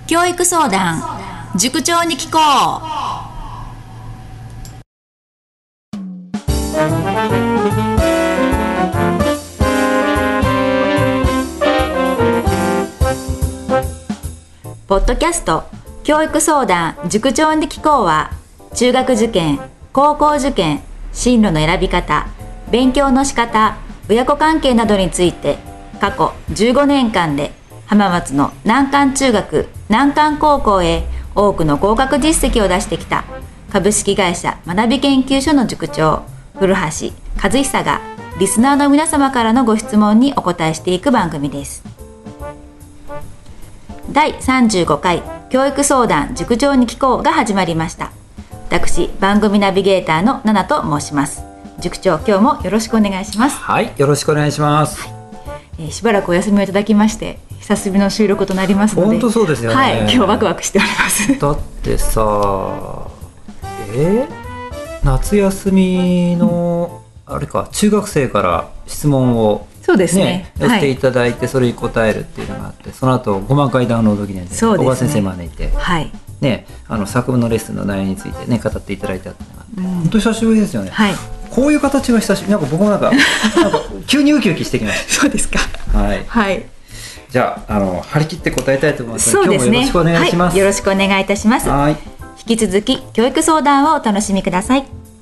教育相談塾長に聞こう。ポッドキャスト教育相談塾長に聞こうは、中学受験、高校受験、進路の選び方、勉強の仕方、親子関係などについて過去15年間で浜松の難関中学、難関高校へ多くの合格実績を出してきた株式会社学び研究所の塾長古橋和久がリスナーの皆様からのご質問にお答えしていく番組です。第35回教育相談塾長に聞こうが始まりました。私番組ナビゲーターのナナと申します。塾長、今日もよろしくお願いします。 はい、よろしくお願いします。 しばらくお休みをいただきまして久しぶりの収録となりますので、 本当そうですよね。 はい、今日ワクワクしております。 だってさ、夏休みの、あれか、中学生から質問をそうですね、 寄せていただいて、それに答えるっていうのがあって、その後5万回ダウンロード記念で小川先生招いて、 はいね、作文のレッスンの内容について、ね、語っていただいたっていうのがあって、本当に久しぶりですよね。はい、こういう形が久しぶり。なんか僕もなんか急にウキウキしてきました。 そうですか。はい、はい、 じゃあ、張り切って答えたいと思いますので、 そうですね、 今日もよろしくお願いします。 はい、よろしくお願いいたします。はい、引き続き教育相談をお楽しみください。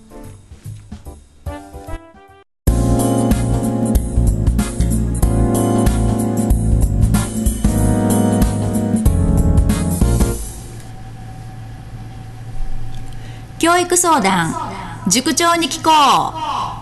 教育相談塾長に聞こう。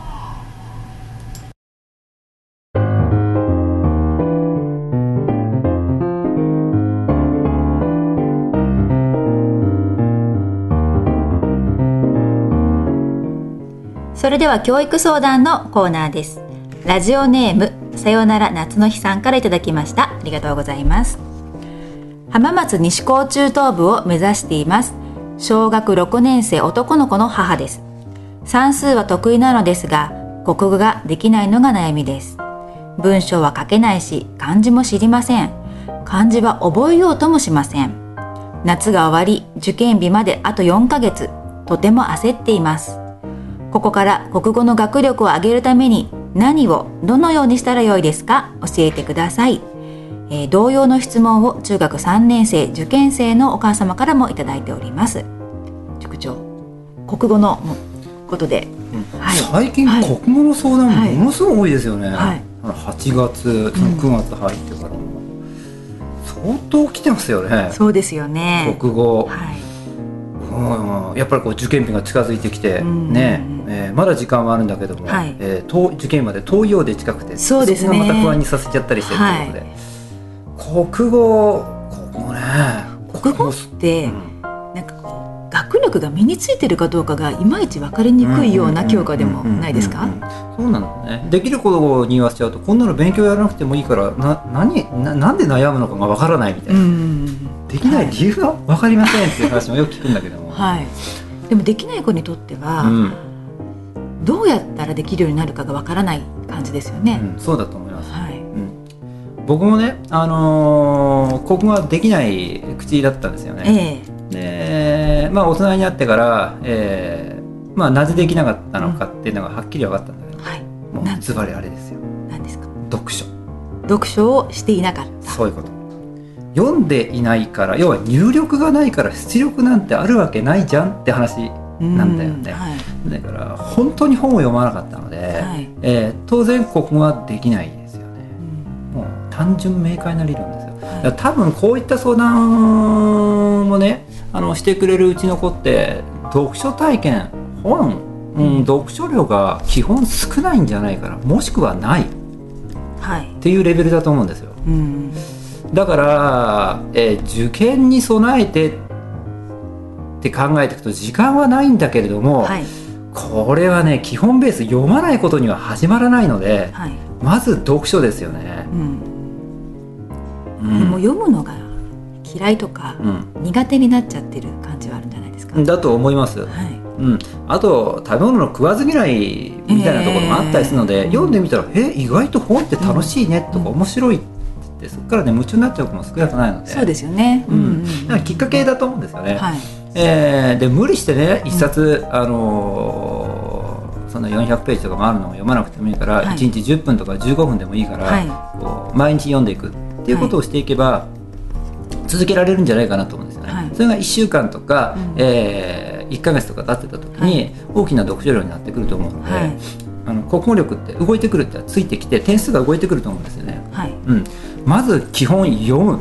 それでは教育相談のコーナーです。ラジオネームさよなら夏の日さんからいただきました。ありがとうございます。浜松西高中等部を目指しています。小学6年生男の子の母です。算数は得意なのですが、国語ができないのが悩みです。文章は書けないし、漢字も知りません。漢字は覚えようともしません。夏が終わり、受験日まであと4ヶ月、とても焦っています。ここから国語の学力を上げるために何をどのようにしたらよいですか、教えてください。同様の質問を中学3年生受験生のお母様からもいただいております。塾長、国語のことで、 はい、最近、はい、国語の相談ものすごい多いですよね。はい、8月、その9月入ってからも、相当来てますよね。 そうですよね。 国語、やっぱりこう受験日が近づいてきて、まだ時間はあるんだけども、受験まで遠いようで近くて、 そうですね、 そこがまた不安にさせちゃったりしてるということで、国語ね、 国語って、なんかこう学力が身についてるかどうかがいまいち分かりにくいような教科でもないですか。 そうなのね。できることに言わせちゃうと、こんなの勉強やらなくてもいいからなんで悩むのかが分からないみたいな、できない理由が分かりませんっていう話もよく聞くんだけども、 でもできない子にとっては、どうやったらできるようになるかが分からない感じですよね。 そうだと思います。僕もね、国語はできない口だったんですよね。で、大人になってから、なぜできなかったのかっていうのがはっきり分かったんだけど、もうズバリあれですよ。 何ですか？ 読書をしていなかった。 そういうこと。読んでいないから、要は入力がないから出力なんてあるわけないじゃんって話なんだよね。だから本当に本を読まなかったので、当然国語はできないですよね。もう単純明快な理論ですよ。多分こういった相談もね、してくれるうちの子って読書体験、読書量が基本少ないんじゃないかな、もしくはない、っていうレベルだと思うんですよ。だから、受験に備えてって考えていくと時間はないんだけれども、これはね、基本ベース読まないことには始まらないので、まず読書ですよね。 でも読むのが嫌いとか、苦手になっちゃってる感じはあるんじゃないですか。 だと思います。あと食べ物の食わず嫌いみたいなところもあったりするので、読んでみたら意外と本って楽しいねとか、面白いっってそこからね夢中になっちゃう子も少なくないので、 そうですよね、 だからきっかけだと思うんですよね。 はい、 で無理してね一冊、その400ページとかもあるのを読まなくてもいいから、はい、1日10分とか15分でもいいから、はい、こう毎日読んでいくっていうことをしていけば、はい、続けられるんじゃないかなと思うんですよね。はい、それが1週間とか、1ヶ月とか経ってた時に大きな読書量になってくると思うので、はい、国語力って動いてくるってついてきて点数が動いてくると思うんですよね。はい、まず基本読む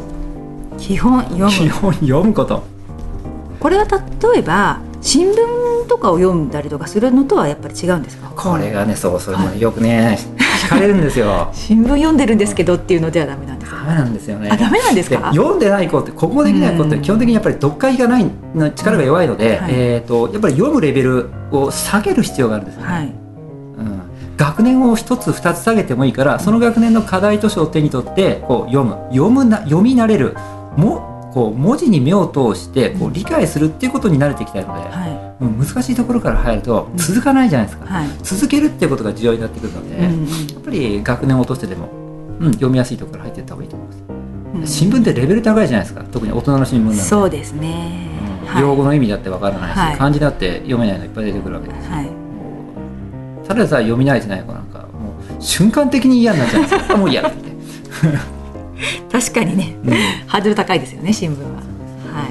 こと。 これは例えば新聞とかを読んだりとかするのとはやっぱり違うんですか？ これがね、それもよくね、聞かれるんですよ。 新聞読んでるんですけどっていうのではダメなんですか？ ダメなんですよね。 ダメなんですか？ 読んでない子って国語できない子って基本的にやっぱり読解がない力が弱いので、はい、やっぱり読むレベルを下げる必要があるんですよね。はい、学年を1つ2つ下げてもいいから、その学年の課題図書を手に取ってこう読み慣れるこう文字に目を通してこう理解するっていうことに慣れていきたいので、はい、難しいところから入ると続かないじゃないですか。はい、続けるっていうことが重要になってくるので、やっぱり学年を落としてでも、読みやすいところから入っていった方がいいと思います。新聞ってレベル高いじゃないですか。特に大人の新聞なんで。 そうですね、 用語の意味だってわからないし、はい、漢字だって読めないのいっぱい出てくるわけですよ。はい、ただでさえ読み慣れてない子なんかもう瞬間的に嫌になっちゃうんですよ。もう嫌だって確かにね、ハードル高いですよね、新聞は。はい。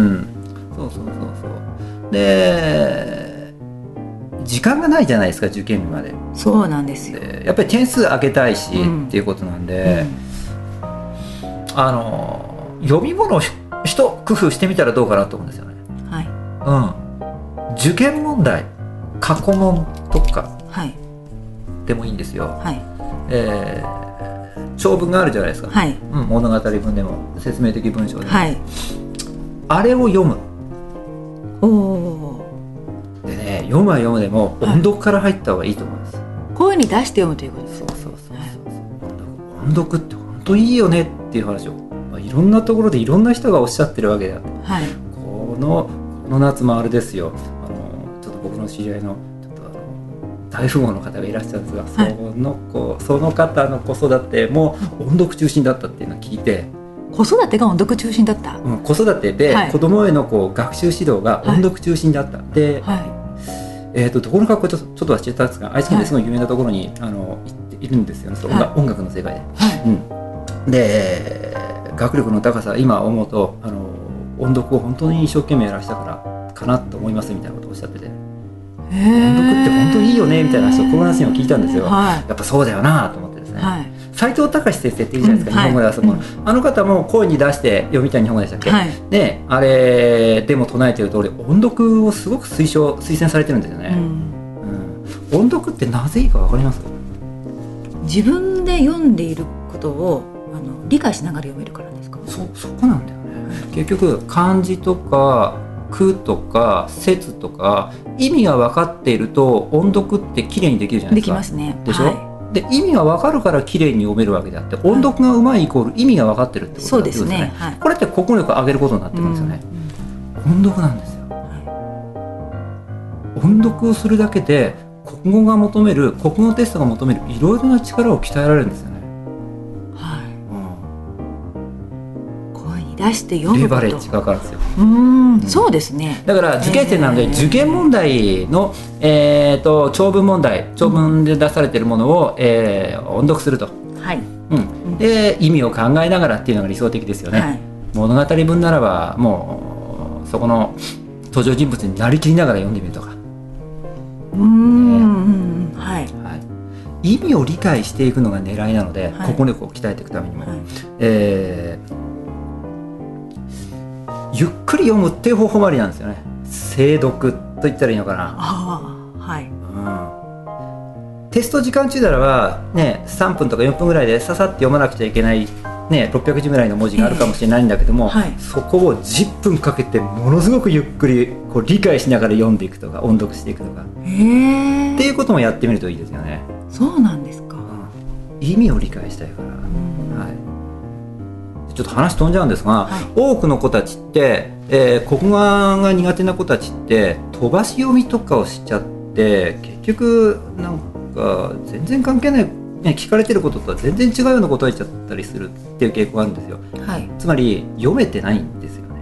そうで、時間がないじゃないですか、受験日まで。 そうなんですよ。 やっぱり点数上げたいし、っていうことなんで、読み物を一工夫してみたらどうかなと思うんですよね。はい。受験問題、過去問とかでもいいんですよ。はい。長文があるじゃないですか。はい、物語文でも説明的文章でも、はい、あれを読む。でね、読むは読むでも音読から入った方がいいと思います。 声に出して読むということです。 そう、音読って本当いいよねっていう話を、いろんなところでいろんな人がおっしゃってるわけであって、はい、この夏もあれですよ、ちょっと僕の知り合いの大富豪の方がいらっしゃるんですが、はい、その方の子育ても音読中心だったっていうのを聞いて。 子育てが音読中心だった、 子育てで子供への学習指導が音読中心だった、はい、で、はい、どこの学校ちょっと忘れちゃったんですが、愛知県ですごい有名なところに、いるんですよね、はい、音楽の世界で、はい、で学力の高さ今思うと音読を本当に一生懸命やらしたからかなと思いますみたいなことをおっしゃってて、音読って本当にいいよねみたいな話をコロナシーンを聞いたんですよ。はい、やっぱそうだよなと思ってですね。斉藤隆先生っているじゃないですか、日本語ではそこの、あの方も声に出して読みたい日本語でしたっけ、はい、であれでも唱えている通り音読をすごく推薦されてるんですよね。音読ってなぜいいか分かります？ 自分で読んでいることを理解しながら読めるからですか？ そこなんだよね。結局漢字とか句とか説とか意味が分かっていると音読ってきれいにできるじゃないですか。 できますね。 でしょ、はい、で意味が分かるからきれいに読めるわけであって、音読がうまいイコール意味が分かってるってことなんですよね。そうですね、はい、これって国語力を上げることになってくるんですよね。音読なんですよ、はい、音読をするだけで国語が求める国語テストが求めるいろいろな力を鍛えられるんですよね。 出して読むこと、 レバレッジがかかるんですよ。 そうですね。 だから受験生なので、受験問題の、長文で出されているものを、音読すると、はい、で意味を考えながらっていうのが理想的ですよね。はい、物語文ならばもうそこの登場人物になりきりながら読んでみるとか、はい、意味を理解していくのが狙いなので、国語力を鍛えていくためにも、ゆっくり読むっていう方法もありなんですよね。精読と言ったらいいのかな。はい、テスト時間中ならば、ね、3分とか4分ぐらいでささって読まなくちゃいけない、ね、600字ぐらいの文字があるかもしれないんだけども、そこを10分かけてものすごくゆっくりこう理解しながら読んでいくとか音読していくとかっていうこともやってみるといいですよね。 そうなんですか。 意味を理解したいから、ちょっと話飛んじゃうんですが、多くの子たちって、国語が苦手な子たちって飛ばし読みとかをしちゃって、結局なんか全然関係ない聞かれてることとは全然違うような答えちゃったりするっていう傾向があるんですよ、はい、つまり読めてないんですよね、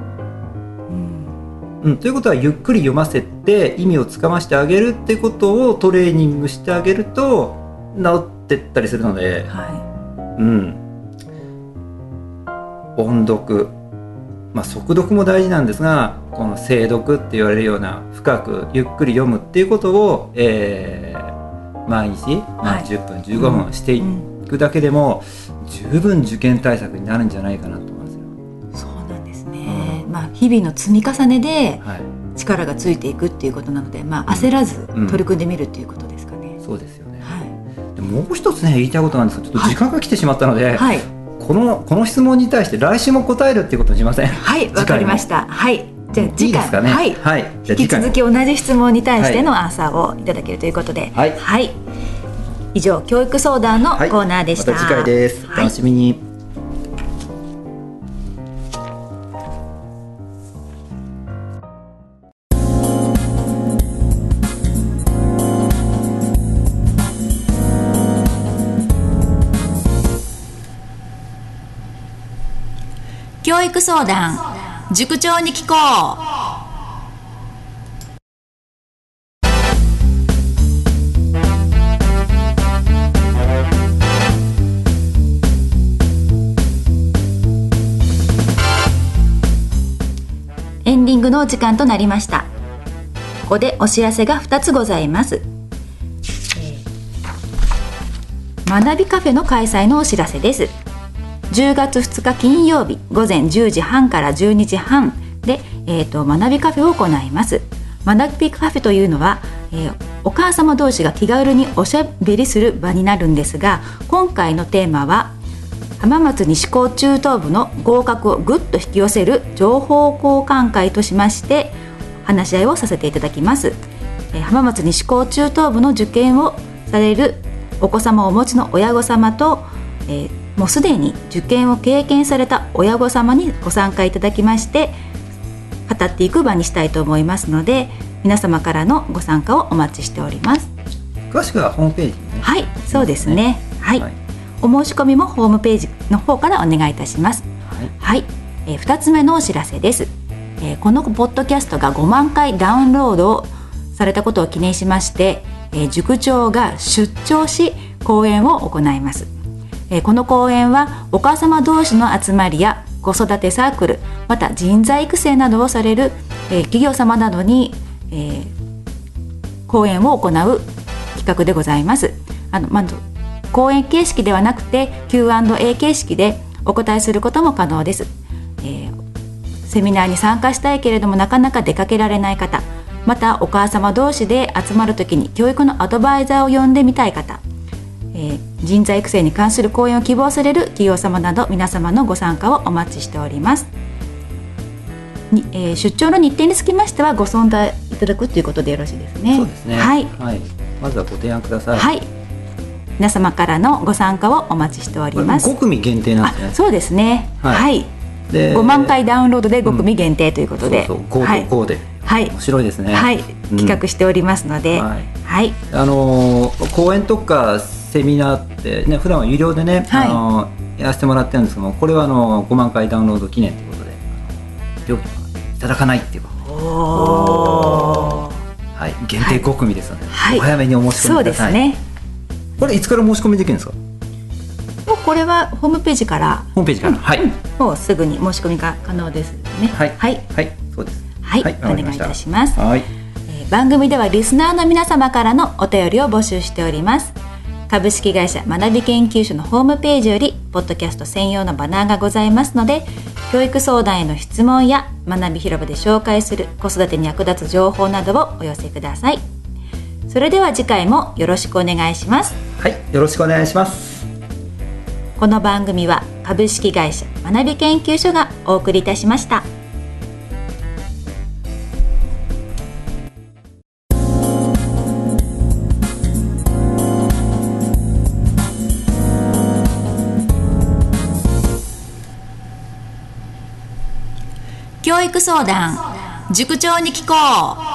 ということはゆっくり読ませて意味をつかましてあげるってことをトレーニングしてあげると治ってったりするので、音読、速読も大事なんですが、この精読って言われるような深くゆっくり読むっていうことを、毎日、10分15分していくだけでも、十分受験対策になるんじゃないかなと思いますよ。 そうなんですね、日々の積み重ねで力がついていくっていうことなので、焦らず取り組んでみるっていうことですかね。 そうですよね、でもう一つね言いたいことなんですが、ちょっと時間が来てしまったので、この質問に対して来週も答えるっていうことにしません？ はい、わかりました。はい、じゃあ次回、 いいですかね。はい、 引き続き同じ質問に対してのアンサーをいただけるということで、以上教育相談のコーナーでした。 また次回です。楽しみに。 教育相談、塾長に聞こう。エンディングのお時間となりました。ここでお知らせが2つございます。学びカフェの開催のお知らせです。10月2日金曜日午前10時半から12時半で、学びカフェを行います。学びカフェというのは、お母様同士が気軽におしゃべりする場になるんですが、今回のテーマは浜松西高中等部の合格をぐっと引き寄せる情報交換会としまして話し合いをさせていただきます。浜松西高中等部の受験をされるお子様をお持ちの親御様と、もうすでに受験を経験された親御様にご参加いただきまして語っていく場にしたいと思いますので、皆様からのご参加をお待ちしております。 詳しくはホームページにね。 はい、そうですね。お申し込みもホームページの方からお願いいたします。2つ目のお知らせです。このポッドキャストが5万回ダウンロードされたことを記念しまして、塾長が出張し講演を行います。この講演はお母様同士の集まりや子育てサークル、また人材育成などをされる、企業様などに、講演を行う企画でございます。講演形式ではなくて Q&A 形式でお答えすることも可能です。セミナーに参加したいけれどもなかなか出かけられない方、またお母様同士で集まるときに教育のアドバイザーを呼んでみたい方、人材育成に関する講演を希望される企業様など皆様のご参加をお待ちしております。出張の日程につきましてはご相談いただくということでよろしいですね。 そうですね。まずはご提案ください。 皆様からのご参加をお待ちしております。 5組限定なんですね。 そうですね。で5万回ダウンロードで5組限定ということで、 5で面白いですね。 企画しておりますので、 講演とかセミナーってね、普段は有料でね、やらせてもらってるんですけども、これは5万回ダウンロード記念ということで料金はいただかないっていう限定5組ですので、お早めにお申し込みください。そうですね。これいつから申し込みできるんですか？ これはホームページから。もうすぐに申し込みが可能ですね。 そうです。 お願いいたします。番組ではリスナーの皆様からのお便りを募集しております。株式会社学び研究所のホームページよりポッドキャスト専用のバナーがございますので、教育相談への質問や学び広場で紹介する子育てに役立つ情報などをお寄せください。それでは次回もよろしくお願いします。 よろしくお願いします。 この番組は株式会社学び研究所がお送りいたしました。教育相談、塾長に聞こう。